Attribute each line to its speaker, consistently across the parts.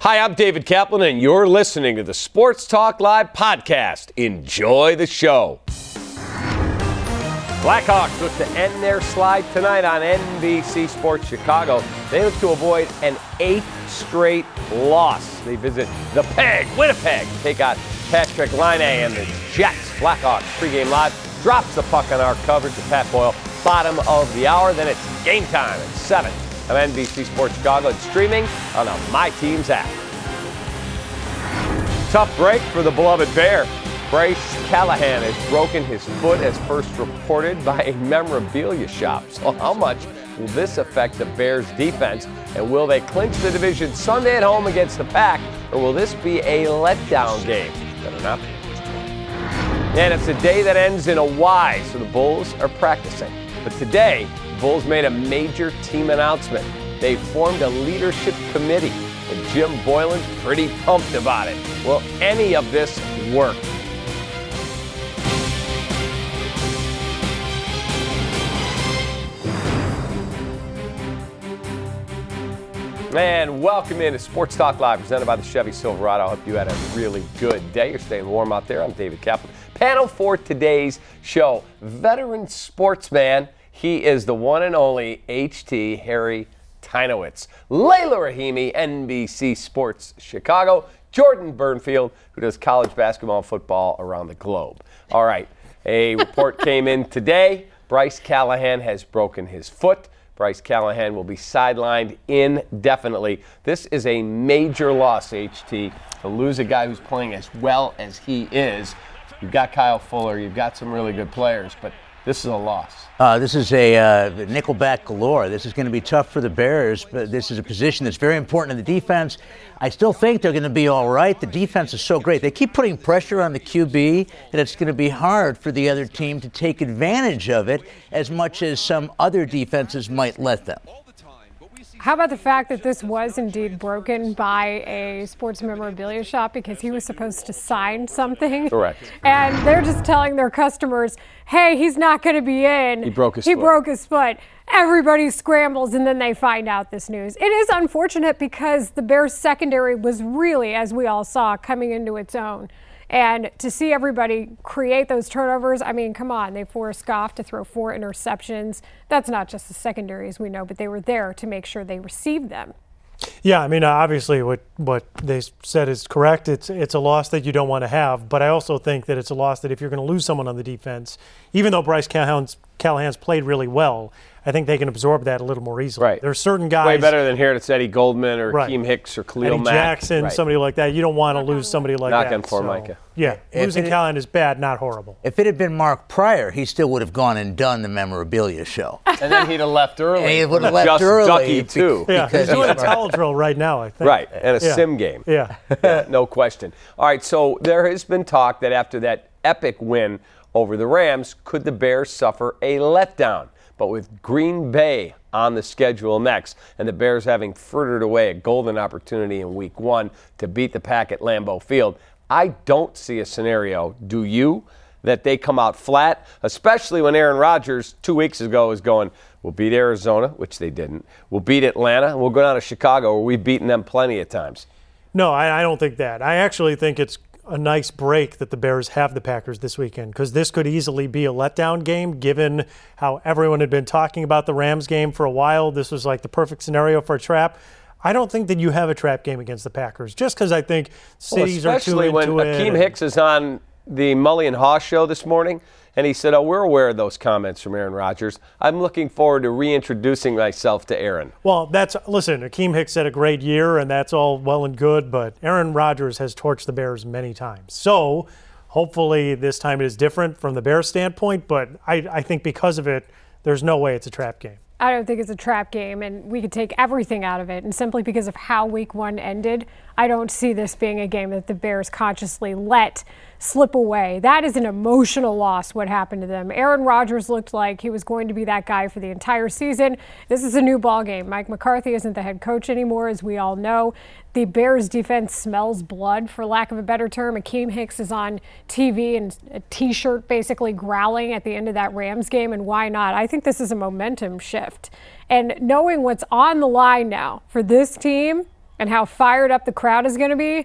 Speaker 1: Hi, I'm David Kaplan, and you're listening to the Sports Talk Live podcast. Enjoy the show. Blackhawks look to end their slide tonight on NBC Sports Chicago. They look to avoid an 8th straight loss. They visit the Peg, Winnipeg, to take on Patrick Laine and the Jets. Blackhawks pregame live drops the puck on our coverage of Pat Boyle. Bottom of the hour, then it's game time at 7 on NBC Sports Chicago. It's streaming on the My Teams app. Tough break for the beloved Bear. Bryce Callahan has broken his foot as first reported by a memorabilia shop. So how much will this affect the Bears defense? And will they clinch the division Sunday at home against the Pack? Or will this be a letdown game? Better not be. And it's a day that ends in a Y, so the Bulls are practicing. But today, the Bulls made a major team announcement. They formed a leadership committee, and Jim Boylan's pretty pumped about it. Will any of this work? And welcome into Sports Talk Live, presented by the Chevy Silverado. I hope you had a really good day. You're staying warm out there. I'm David Kaplan. Panel for today's show, veteran sportsman. He is the one and only HT Harry Tynowitz. Layla Rahimi, NBC Sports Chicago. Jordan Burnfield, who does college basketball and football around the globe. All right, a report came in today. Bryce Callahan has broken his foot. Bryce Callahan will be sidelined indefinitely. This is a major loss, HT, to lose a guy who's playing as well as he is. You've got Kyle Fuller, you've got some really good players, but this is a loss.
Speaker 2: This is a nickelback galore. This is going to be tough for the Bears, but this is a position that's very important in the defense. I still think they're going to be all right. The defense is so great. They keep putting pressure on the QB, and it's going to be hard for the other team to take advantage of it as much as some other defenses might let them.
Speaker 3: How about the fact that this was indeed broken by a sports memorabilia shop because he was supposed to sign something?
Speaker 1: Correct.
Speaker 3: And they're just telling their customers, hey, he's not going to be in.
Speaker 1: He broke his foot.
Speaker 3: Everybody scrambles, and then they find out this news. It is unfortunate because the Bears secondary was really, as we all saw, coming into its own. And to see everybody create those turnovers, I mean, come on. They forced Goff to throw 4 interceptions. That's not just the secondary, as we know, but they were there to make sure they received them.
Speaker 4: Yeah, I mean, obviously what they said is correct. It's a loss that you don't want to have, but I also think that it's a loss that if you're going to lose someone on the defense, even though Bryce Callahan's played really well, I think they can absorb that a little more easily.
Speaker 1: Right.
Speaker 4: There's certain guys.
Speaker 1: Way better than here. It's Eddie Goldman or
Speaker 4: right.
Speaker 1: Keem Hicks or Khalil
Speaker 4: Eddie
Speaker 1: Mack.
Speaker 4: Jackson,
Speaker 1: right.
Speaker 4: Somebody like that. You don't want to lose somebody like
Speaker 1: Knock
Speaker 4: that.
Speaker 1: on Formica.
Speaker 4: Yeah, losing Callahan is bad, not horrible.
Speaker 2: If it had been Mark Pryor, he still would have gone and done the memorabilia show.
Speaker 1: And then he'd have left early.
Speaker 2: And he would have left
Speaker 1: Just
Speaker 2: early.
Speaker 1: Ducky, too.
Speaker 4: Yeah, he's doing a towel drill right now, I think.
Speaker 1: Right, and a sim game.
Speaker 4: Yeah.
Speaker 1: No question. All right, so there has been talk that after that epic win over the Rams, could the Bears suffer a letdown? But with Green Bay on the schedule next, and the Bears having frittered away a golden opportunity in Week 1 to beat the Pack at Lambeau Field, I don't see a scenario, do you, that they come out flat, especially when Aaron Rodgers 2 weeks ago was going, we'll beat Arizona, which they didn't. We'll beat Atlanta, and we'll go down to Chicago, where we've beaten them plenty of times.
Speaker 4: No, I don't think that. I actually think it's a nice break that the Bears have the Packers this weekend, because this could easily be a letdown game given how everyone had been talking about the Rams game for a while. This was like the perfect scenario for a trap. I don't think that you have a trap game against the Packers, just because I think cities are too into it.
Speaker 1: Especially when Akeem Hicks is on the Mully and Haw show this morning, and he said, we're aware of those comments from Aaron Rodgers. I'm looking forward to reintroducing myself to Aaron.
Speaker 4: Well, listen, Akeem Hicks had a great year, and that's all well and good, but Aaron Rodgers has torched the Bears many times. So hopefully this time it is different from the Bears standpoint, but I think because of it, there's no way it's a trap game.
Speaker 3: I don't think it's a trap game, and we could take everything out of it. And simply because of how Week 1 ended, I don't see this being a game that the Bears consciously let slip away. That is an emotional loss, what happened to them. Aaron Rodgers looked like he was going to be that guy for the entire season. This is a new ball game. Mike McCarthy isn't the head coach anymore, as we all know. The Bears defense smells blood, for lack of a better term. Akeem Hicks is on TV in a T-shirt basically growling at the end of that Rams game, and why not? I think this is a momentum shift. And knowing what's on the line now for this team, and how fired up the crowd is going to be,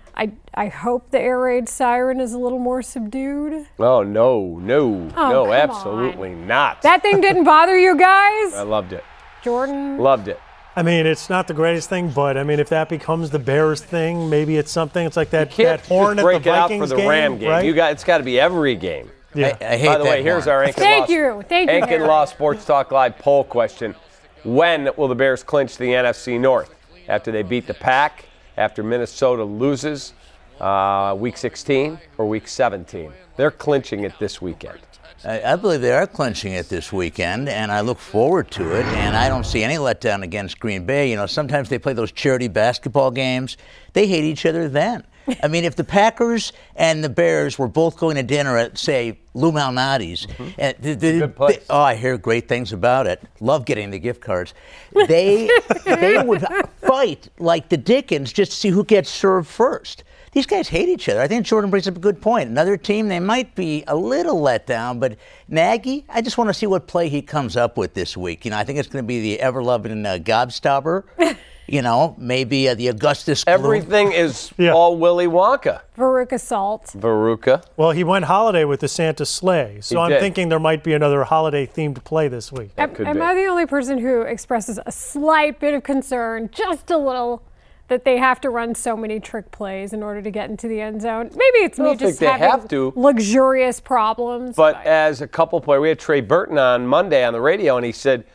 Speaker 3: I hope the air raid siren is a little more subdued.
Speaker 1: Oh, no,
Speaker 3: come
Speaker 1: absolutely
Speaker 3: on.
Speaker 1: not.
Speaker 3: That thing didn't bother you guys?
Speaker 1: I loved it.
Speaker 3: Jordan?
Speaker 1: Loved it.
Speaker 4: I mean, it's not the greatest thing, but I mean, if that becomes the Bears thing, maybe it's something. It's like that horn at the Vikings game.
Speaker 1: Break it out for the Ram game.
Speaker 4: Right?
Speaker 1: It's got to be every game.
Speaker 4: Yeah.
Speaker 2: I hate
Speaker 1: By the
Speaker 2: that
Speaker 1: way, here's
Speaker 2: horn.
Speaker 1: our Ank
Speaker 3: Thank you,
Speaker 1: Harry. Law Sports Talk Live poll question. When will the Bears clinch the NFC North? After they beat the Pack? After Minnesota loses Week 16 or Week 17? They're clinching it this weekend.
Speaker 2: I believe they are clinching it this weekend, and I look forward to it, and I don't see any letdown against Green Bay. You know, sometimes they play those charity basketball games. They hate each other then. I mean, if the Packers and the Bears were both going to dinner at, say, Lou Malnati's,
Speaker 1: Good place.
Speaker 2: I hear great things about it. Love getting the gift cards. They would fight like the Dickens just to see who gets served first. These guys hate each other. I think Jordan brings up a good point. Another team, they might be a little let down, but Nagy, I just want to see what play he comes up with this week. You know, I think it's going to be the ever-loving Gobstopper. You know, maybe the Augustus Gloom.
Speaker 1: Everything is all Willy Wonka.
Speaker 3: Veruca Salt.
Speaker 1: Veruca.
Speaker 4: Well, he went holiday with the Santa sleigh, so I'm thinking there might be another holiday-themed play this week.
Speaker 3: Am I the only person who expresses a slight bit of concern, just a little, that they have to run so many trick plays in order to get into the end zone? Maybe it's me just having luxurious problems.
Speaker 1: But as a couple player, we had Trey Burton on Monday on the radio, and he said,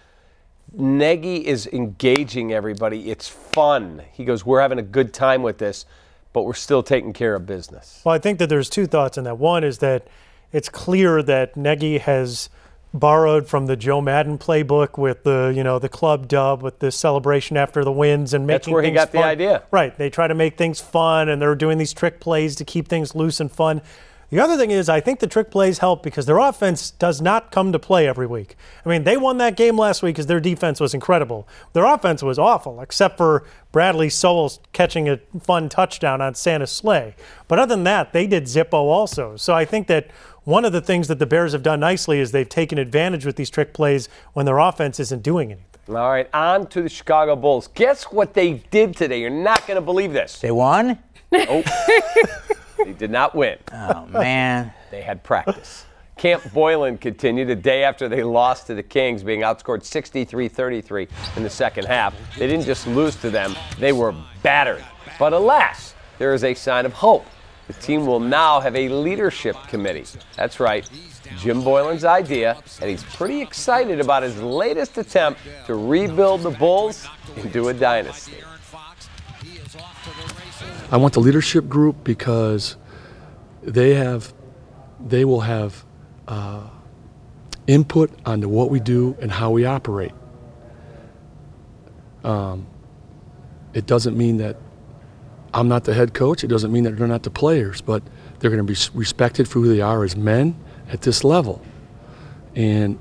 Speaker 1: Nagy is engaging everybody. It's fun. He goes, we're having a good time with this, but we're still taking care of business.
Speaker 4: Well, I think that there's two thoughts in that. One is that it's clear that Nagy has borrowed from the Joe Madden playbook with the club dub, with the celebration after the wins and making
Speaker 1: That's where he
Speaker 4: things
Speaker 1: got
Speaker 4: fun.
Speaker 1: the idea.
Speaker 4: Right. They try to make things fun, and they're doing these trick plays to keep things loose and fun. The other thing is I think the trick plays help because their offense does not come to play every week. I mean, they won that game last week because their defense was incredible. Their offense was awful, except for Bradley Sowell catching a fun touchdown on Santa's sleigh. But other than that, they did Zippo also. So I think that one of the things that the Bears have done nicely is they've taken advantage with these trick plays when their offense isn't doing anything.
Speaker 1: All right, on to the Chicago Bulls. Guess what they did today? You're not going to believe this.
Speaker 2: They won?
Speaker 1: Oh. They did not win.
Speaker 2: Oh, man.
Speaker 1: They had practice. Camp Boylan continued a day after they lost to the Kings, being outscored 63-33 in the second half. They didn't just lose to them, they were battered. But alas, there is a sign of hope. The team will now have a leadership committee. That's right, Jim Boylan's idea, and he's pretty excited about his latest attempt to rebuild the Bulls into a dynasty.
Speaker 5: I want the leadership group because they will have input onto what we do and how we operate. It doesn't mean that I'm not the head coach. It doesn't mean that they're not the players, but they're going to be respected for who they are as men at this level. And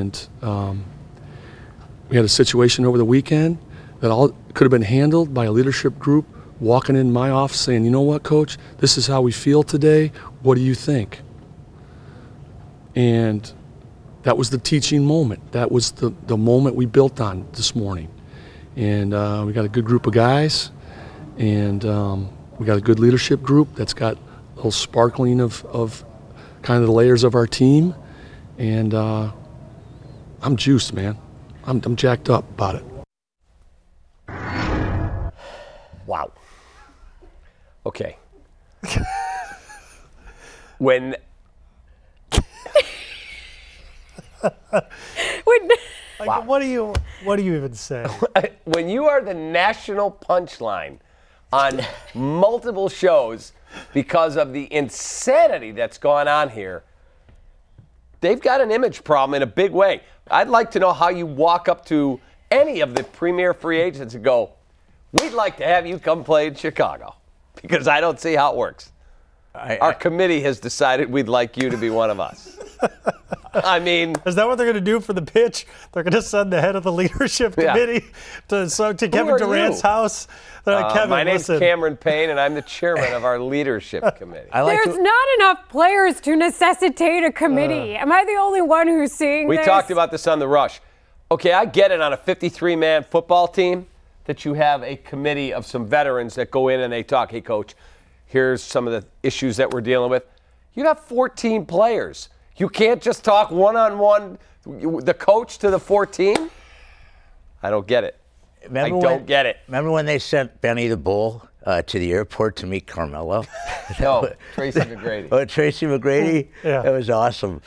Speaker 5: we had a situation over the weekend that all could have been handled by a leadership group walking in my office saying, you know what, Coach, this is how we feel today. What do you think? And that was the teaching moment. That was the moment we built on this morning. And we got a good group of guys, and we got a good leadership group that's got a little sparkling of kind of the layers of our team. And I'm juiced, man. I'm jacked up about it.
Speaker 1: Wow. Okay. When
Speaker 4: Wow. What do you even say?
Speaker 1: When you are the national punchline on multiple shows because of the insanity that's gone on here, they've got an image problem in a big way. I'd like to know how you walk up to any of the premier free agents and go, we'd like to have you come play in Chicago, because I don't see how it works. Our committee has decided we'd like you to be one of us. I mean,
Speaker 4: is that what they're going to do for the pitch? They're going to send the head of the leadership committee to Kevin Durant's house. Kevin,
Speaker 1: my name's Cameron Payne, and I'm the chairman of our leadership committee.
Speaker 3: There's not enough players to necessitate a committee. Am I the only one who's seeing this?
Speaker 1: We talked about this on The Rush. Okay, I get it on a 53-man football team. that you have a committee of some veterans that go in and they talk, hey, coach, here's some of the issues that we're dealing with. You have 14 players. You can't just talk one-on-one, the coach to the 14? I don't get it. Get it.
Speaker 2: Remember when they sent Benny the Bull to the airport to meet Carmelo?
Speaker 1: No, Tracy McGrady.
Speaker 2: Oh, Tracy McGrady?
Speaker 4: Yeah.
Speaker 2: That was awesome.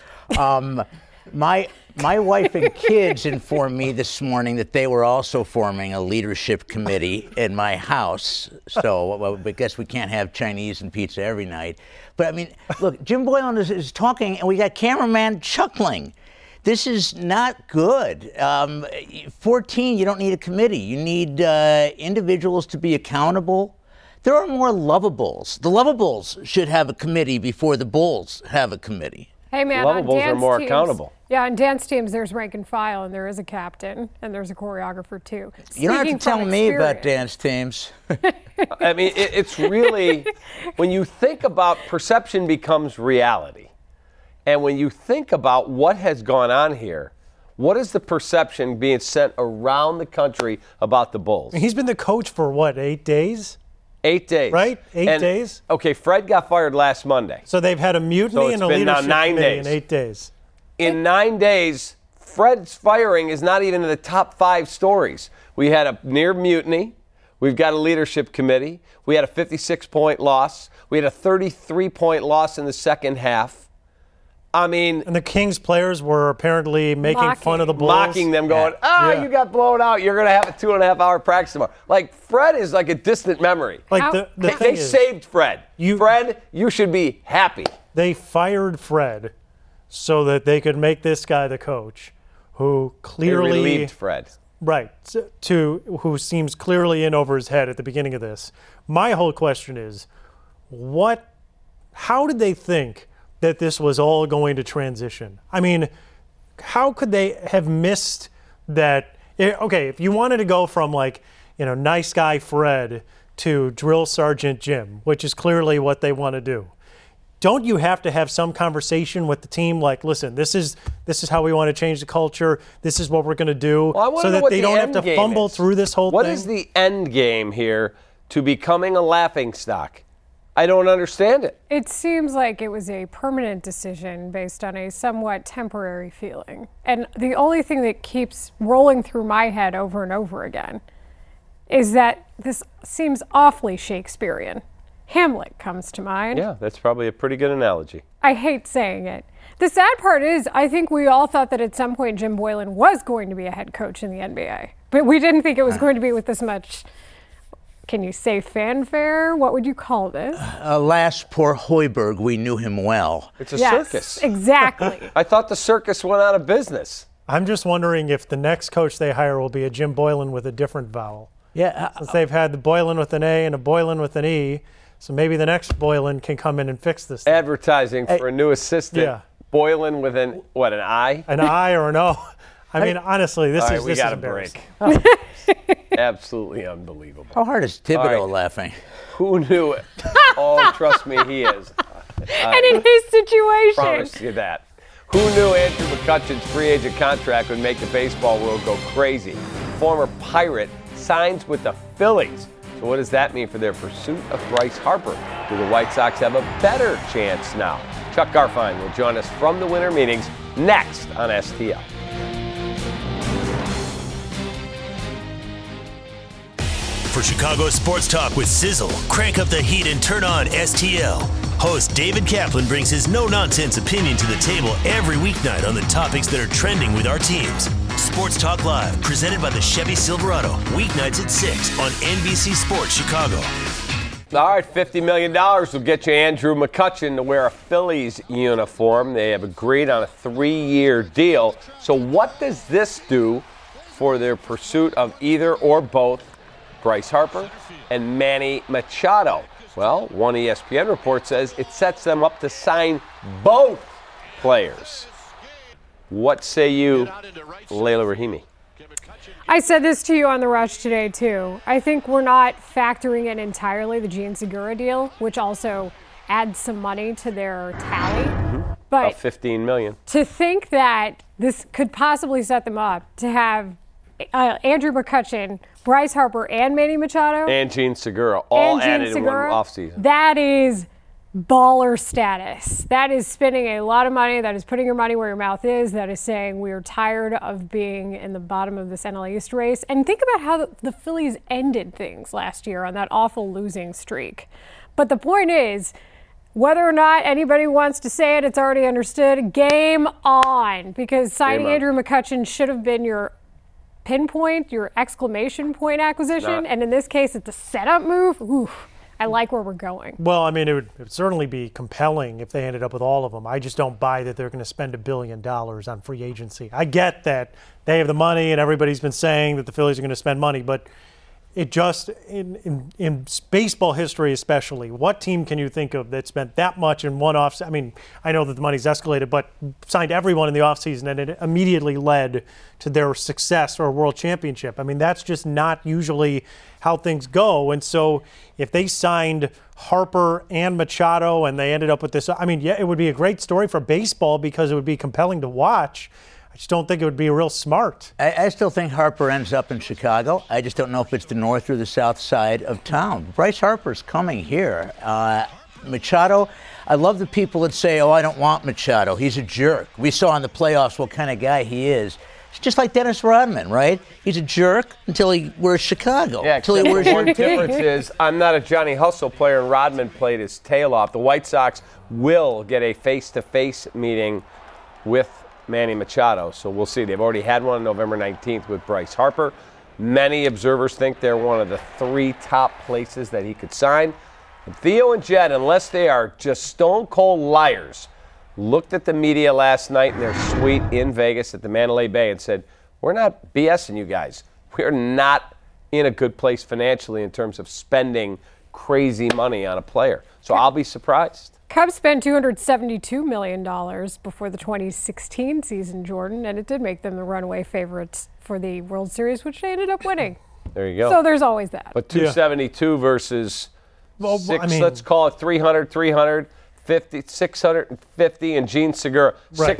Speaker 2: My wife and kids informed me this morning that they were also forming a leadership committee in my house. So I guess we can't have Chinese and pizza every night. But, I mean, look, Jim Boylen is talking, and we got cameraman chuckling. This is not good. 14, you don't need a committee. You need individuals to be accountable. There are more lovables. The lovables should have a committee before the Bulls have a committee.
Speaker 3: Hey, man,
Speaker 1: Lovables
Speaker 3: on dance
Speaker 1: are more
Speaker 3: teams,
Speaker 1: accountable.
Speaker 3: Yeah, on dance teams, there's rank and file, and there is a captain, and there's a choreographer, too.
Speaker 2: You don't have to
Speaker 3: Speaking
Speaker 2: tell
Speaker 3: from
Speaker 2: me about
Speaker 3: experience.
Speaker 2: dance teams.
Speaker 1: I mean, it's really, when you think about perception becomes reality. And when you think about what has gone on here, what is the perception being sent around the country about the Bulls?
Speaker 4: He's been the coach for, 8 days?
Speaker 1: 8 days.
Speaker 4: Right? 8 days?
Speaker 1: Okay, Fred got fired last Monday.
Speaker 4: So they've had a mutiny
Speaker 1: So it's
Speaker 4: and a
Speaker 1: been now
Speaker 4: leadership
Speaker 1: 9
Speaker 4: committee
Speaker 1: days.
Speaker 4: in 8 days.
Speaker 1: In 9 days, Fred's firing is not even in the top 5 stories. We had a near mutiny. We've got a leadership committee. We had a 56-point loss. We had a 33-point loss in the second half. I mean,
Speaker 4: And the Kings players were apparently making fun of the Bulls.
Speaker 1: mocking them, going,
Speaker 4: Yeah.
Speaker 1: you got blown out. You're going to have a 2.5-hour practice tomorrow. Like, Fred is like a distant memory.
Speaker 4: Like the
Speaker 1: They
Speaker 4: thing is,
Speaker 1: saved Fred. Fred, you should be happy.
Speaker 4: they fired Fred so that they could make this guy the coach, who
Speaker 1: They
Speaker 4: clearly
Speaker 1: relieved Fred.
Speaker 4: right who seems clearly in over his head at the beginning of this. My whole question is, how did they think that this was all going to transition? I mean, how could they have missed that? Okay, if you wanted to go from nice guy Fred to drill sergeant Jim, which is clearly what they want to do, don't you have to have some conversation with the team? Like, listen, this is how we want to change the culture. This is what we're going to do, so that they don't have to fumble through this whole thing.
Speaker 1: What is the end game here to becoming a laughingstock? I don't understand it.
Speaker 3: It seems like it was a permanent decision based on a somewhat temporary feeling. And the only thing that keeps rolling through my head over and over again is that this seems awfully Shakespearean. Hamlet comes to mind.
Speaker 1: Yeah, that's probably a pretty good analogy.
Speaker 3: I hate saying it. The sad part is, I think we all thought that at some point Jim Boylen was going to be a head coach in the NBA. But we didn't think it was going to be with this much, can you say fanfare? What would you call this?
Speaker 2: Alas, poor Hoiberg, we knew him well.
Speaker 1: It's a
Speaker 3: Yes,
Speaker 1: circus.
Speaker 3: exactly.
Speaker 1: I thought the circus went out of business.
Speaker 4: I'm just wondering if the next coach they hire will be a Jim Boylen with a different vowel.
Speaker 2: Yeah,
Speaker 4: Since they've had the Boylen with an A and a Boylen with an E, so maybe the next Boylen can come in and fix this thing.
Speaker 1: Advertising for a new assistant.
Speaker 4: Yeah.
Speaker 1: Boylen with an I?
Speaker 4: An I or an O. I mean, honestly, this
Speaker 1: All right,
Speaker 4: is
Speaker 1: we
Speaker 4: this
Speaker 1: got
Speaker 4: is
Speaker 1: a break.
Speaker 4: embarrassing.
Speaker 1: Absolutely unbelievable.
Speaker 2: how hard is Thibodeau
Speaker 1: All right.
Speaker 2: laughing?
Speaker 1: Who knew it? Oh, trust me, he is.
Speaker 3: And in his situation.
Speaker 1: Promise you that. Who knew Andrew McCutchen's free agent contract would make the baseball world go crazy? Former Pirate signs with the Phillies. So what does that mean for their pursuit of Bryce Harper? Do the White Sox have a better chance now? Chuck Garfien will join us from the winter meetings next on STL.
Speaker 6: For Chicago Sports Talk with Sizzle, crank up the heat and turn on STL. Host David Kaplan brings his no-nonsense opinion to the table every weeknight on the topics that are trending with our teams. Sports Talk Live, presented by the Chevy Silverado, weeknights at 6 on NBC Sports Chicago.
Speaker 1: All right, $50 million will get you Andrew McCutchen to wear a Phillies uniform. They have agreed on a 3-year deal. So what does this do for their pursuit of either or both Bryce Harper and Manny Machado? Well, one ESPN report says it sets them up to sign both players. What say you, Leila Rahimi?
Speaker 3: I said this to you on The Rush today, too. I think we're not factoring in entirely the Gene Segura deal, which also adds some money to their tally. But
Speaker 1: About $15 million.
Speaker 3: to think that this could possibly set them up to have Andrew McCutchen, Bryce Harper, and Manny Machado.
Speaker 1: And Gene Segura all added in one offseason.
Speaker 3: That is baller status. That is spending a lot of money. That is putting your money where your mouth is. That is saying we are tired of being in the bottom of this NL East race. And think about how the Phillies ended things last year on that awful losing streak. But the point is, whether or not anybody wants to say it, it's already understood. Game on. Because signing Andrew McCutchen should have been your pinpoint, your exclamation point acquisition. And in this case, it's a setup move. Oof. I like where we're going.
Speaker 4: Well, I mean, it would certainly be compelling if they ended up with all of them. I just don't buy that they're going to spend $1 billion on free agency. I get that they have the money and everybody's been saying that the Phillies are going to spend money, but it just, in baseball history especially, what team can you think of that spent that much in one offseason? I mean, I know that the money's escalated, but signed everyone in the offseason and it immediately led to their success or a world championship. I mean, that's just not usually how things go. And so if they signed Harper and Machado and they ended up with this, I mean, yeah, it would be a great story for baseball because it would be compelling to watch. I just don't think it would be real smart.
Speaker 2: I still think Harper ends up in Chicago. I just don't know if it's the north or the south side of town. Bryce Harper's coming here. Machado, I love the people that say, oh, I don't want Machado. He's a jerk. We saw in the playoffs what kind of guy he is. It's just like Dennis Rodman, right? He's a jerk until he wears Chicago.
Speaker 1: Yeah,
Speaker 2: until he wears
Speaker 1: one difference is I'm not a Johnny Hustle player, and Rodman played his tail off. The White Sox will get a face-to-face meeting with Manny Machado, so we'll see. They've already had one on November 19th with Bryce Harper. Many observers think they're one of the 3 top places that he could sign. And Theo and Jed, unless they are just stone-cold liars, looked at the media last night in their suite in Vegas at the Mandalay Bay and said, we're not BSing you guys. We're not in a good place financially in terms of spending crazy money on a player. So I'll be surprised.
Speaker 3: Cubs spent $272 million before the 2016 season, Jordan, and it did make them the runaway favorites for the World Series, which they ended up winning.
Speaker 1: There you go.
Speaker 3: So there's always that.
Speaker 1: But 272 versus let's call it 650, and Gene Segura,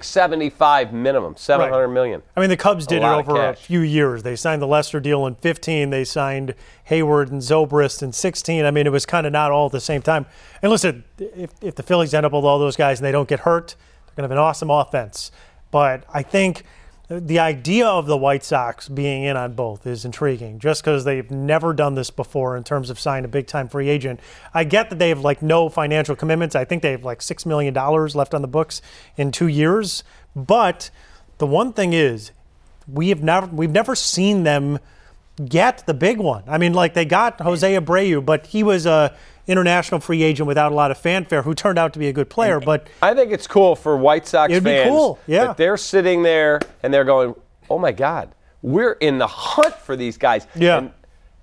Speaker 1: 675 minimum, $700 million.
Speaker 4: I mean, the Cubs did it over a few years. They signed the Lester deal in 15. They signed Hayward and Zobrist in 16. I mean, it was kind of not all at the same time. And listen, if the Phillies end up with all those guys and they don't get hurt, they're going to have an awesome offense. But I think the idea of the White Sox being in on both is intriguing just because they've never done this before in terms of signing a big-time free agent. I get that they have, no financial commitments. I think they have, $6 million left on the books in 2 years. But the one thing is we've never seen them get the big one. I mean, they got Jose Abreu, but he was a international free agent without a lot of fanfare who turned out to be a good player. But
Speaker 1: I think it's cool for White Sox fans that they're sitting there and they're going, oh, my God, we're in the hunt for these guys.
Speaker 4: Yeah.
Speaker 1: And,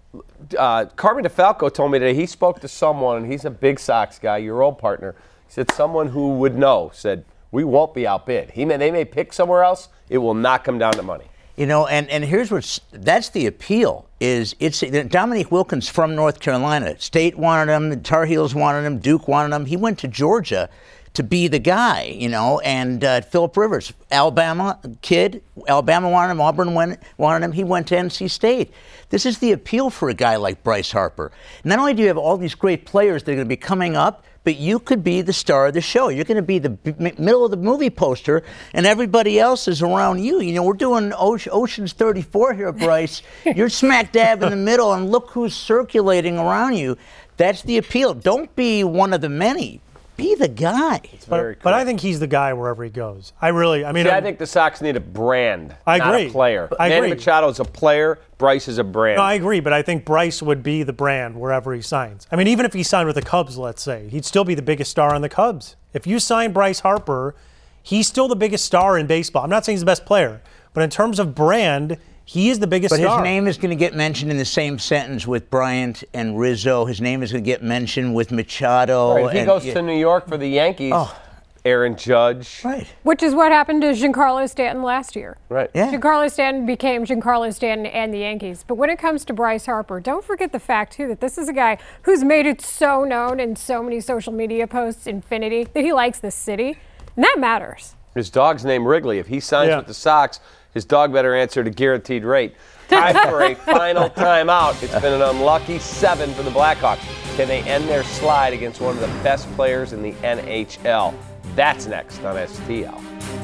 Speaker 1: Carmen DeFalco told me today he spoke to someone, and he's a big Sox guy, your old partner. He said someone who would know said, we won't be outbid. They may pick somewhere else. It will not come down to money.
Speaker 2: You know, and here's that's the appeal. It's Dominique Wilkins from North Carolina. State wanted him, the Tar Heels wanted him, Duke wanted him. He went to Georgia to be the guy, and Phillip Rivers, Alabama kid. Alabama wanted him, Auburn wanted him. He went to NC State. This is the appeal for a guy like Bryce Harper. Not only do you have all these great players that are going to be coming up, but you could be the star of the show. You're going to be the middle of the movie poster, and everybody else is around you. We're doing Ocean's 34 here, Bryce. You're smack dab in the middle, and look who's circulating around you. That's the appeal. Don't be one of the many. Be the guy.
Speaker 4: But I think he's the guy wherever he goes. I think
Speaker 1: the Sox need a brand,
Speaker 4: not
Speaker 1: a player. Manny Machado is a player. Bryce is a brand.
Speaker 4: No, I agree, but I think Bryce would be the brand wherever he signs. I mean, even if he signed with the Cubs, let's say, he'd still be the biggest star on the Cubs. If you sign Bryce Harper, he's still the biggest star in baseball. I'm not saying he's the best player, but in terms of brand, he is the biggest star.
Speaker 2: But his name is going to get mentioned in the same sentence with Bryant and Rizzo. His name is going to get mentioned with Machado.
Speaker 1: Right, if he goes to New York for the Yankees, Aaron Judge.
Speaker 3: Right. Which is what happened to Giancarlo Stanton last year.
Speaker 1: Right.
Speaker 2: Yeah.
Speaker 3: Giancarlo Stanton became Giancarlo Stanton and the Yankees. But when it comes to Bryce Harper, don't forget the fact, too, that this is a guy who's made it so known in so many social media posts, infinity, that he likes this city. And that matters.
Speaker 1: His dog's named Wrigley. If he signs with the Sox, his dog better answer at a guaranteed rate. Time for a final timeout. It's been an unlucky 7 for the Blackhawks. Can they end their slide against one of the best players in the NHL? That's next on STL.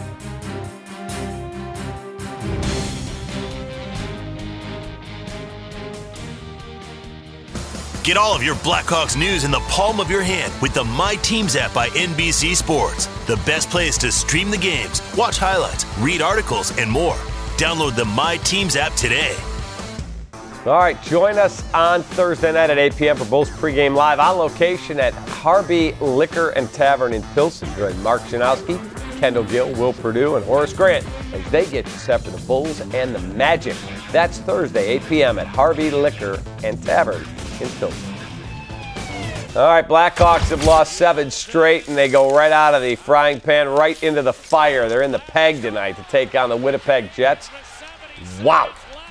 Speaker 6: Get all of your Blackhawks news in the palm of your hand with the My Teams app by NBC Sports. The best place to stream the games, watch highlights, read articles, and more. Download the My Teams app today.
Speaker 1: All right, join us on Thursday night at 8 p.m. for Bulls pregame live on location at Harvey Liquor and Tavern in Pilsen. Join Mark Janowski, Kendall Gill, Will Perdue, and Horace Grant as they get you set for the Bulls and the Magic. That's Thursday, 8 p.m. at Harvey Liquor and Tavern in Pilsen. All right, Blackhawks have lost 7 straight, and they go right out of the frying pan right into the fire. They're in the Peg tonight to take on the Winnipeg Jets. Wow.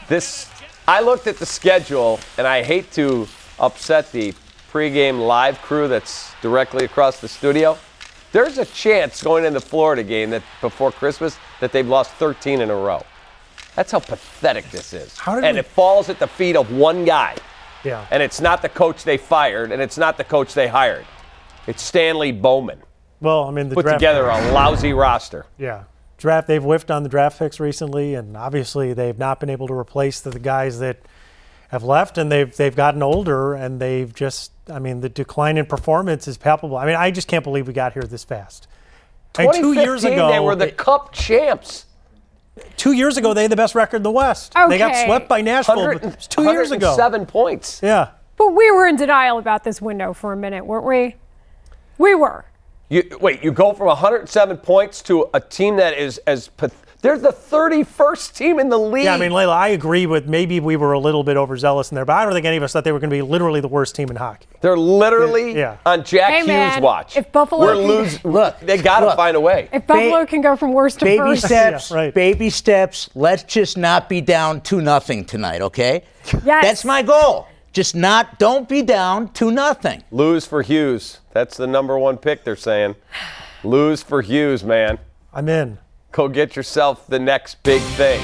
Speaker 1: I looked at the schedule, and I hate to upset the pregame live crew that's directly across the studio. There's a chance going in the Florida game that before Christmas that they've lost 13 in a row. That's how pathetic this is. It falls at the feet of one guy.
Speaker 4: Yeah.
Speaker 1: And it's not the coach they fired, and it's not the coach they hired. It's Stanley Bowman.
Speaker 4: Well, I mean,
Speaker 1: put together a lousy roster.
Speaker 4: Yeah. They've whiffed on the draft picks recently, and obviously they've not been able to replace the guys that have left, and they've gotten older, and they've just, I mean, the decline in performance is palpable. I mean, I just can't believe we got here this fast.
Speaker 1: 2015, 2 years ago, they were the Cup champs.
Speaker 4: 2 years ago, they had the best record in the West.
Speaker 3: Okay.
Speaker 4: They got swept by Nashville 2 years ago.
Speaker 1: 7 points.
Speaker 4: Yeah.
Speaker 3: But we were in denial about this window for a minute, weren't we? We were.
Speaker 1: You go from 107 points to a team that is they're the 31st team in the league.
Speaker 4: Yeah, I mean, Layla, I agree with maybe we were a little bit overzealous in there, but I don't think any of us thought they were going to be literally the worst team in hockey.
Speaker 1: They're literally on Jack Hughes' watch.
Speaker 3: If Buffalo
Speaker 1: they got to find a way.
Speaker 3: If Buffalo can go from worst to
Speaker 2: baby
Speaker 3: first.
Speaker 2: steps,
Speaker 4: Yeah, right.
Speaker 2: baby steps. Let's just not be down 2-0 tonight, okay?
Speaker 3: Yes.
Speaker 2: That's my goal. Don't be down 2-0.
Speaker 1: Lose for Hughes. That's the number 1 pick, they're saying. Lose for Hughes, man.
Speaker 4: I'm in.
Speaker 1: Go get yourself the next big thing.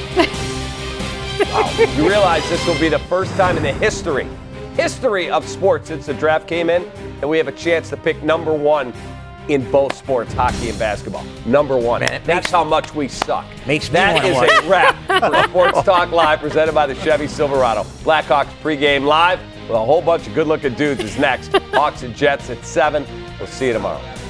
Speaker 1: Wow. You realize this will be the first time in the history of sports since the draft came in, and we have a chance to pick number 1 in both sports, hockey and basketball. Number 1.
Speaker 2: Man,
Speaker 1: that's how much we suck.
Speaker 2: That
Speaker 1: is a wrap for Sports Talk Live, presented by the Chevy Silverado. Blackhawks pregame live with a whole bunch of good-looking dudes is next. Hawks and Jets at 7. We'll see you tomorrow.